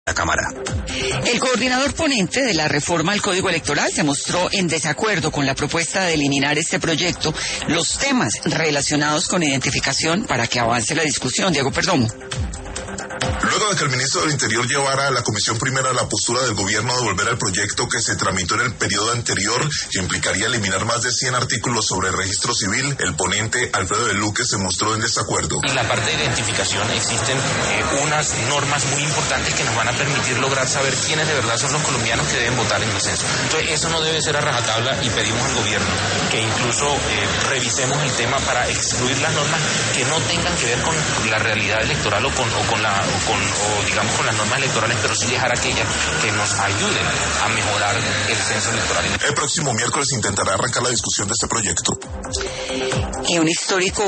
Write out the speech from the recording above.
la Cámara. El coordinador ponente de la reforma al Código Electoral se mostró en desacuerdo con la propuesta de eliminar este proyecto los temas relacionados con identificación para que avance la discusión. Diego Perdomo. Luego de que el ministro del Interior llevara a la Comisión Primera la postura del gobierno de volver al proyecto que se tramitó en el periodo anterior, que implicaría eliminar más de 100 artículos sobre el registro civil, el ponente Alfredo de Luque se mostró en desacuerdo. En la parte de identificación existen unas normas muy importantes que nos van a permitir lograr saber quiénes de verdad son los colombianos que deben votar en el censo. Entonces eso no debe ser a rajatabla y pedimos al gobierno que incluso revisemos el tema para excluir las normas que no tengan que ver con la realidad electoral o digamos con las normas electorales, pero sí dejar aquellas que nos ayuden a mejorar el censo electoral. El próximo miércoles intentará arrancar la discusión de este proyecto. Un histórico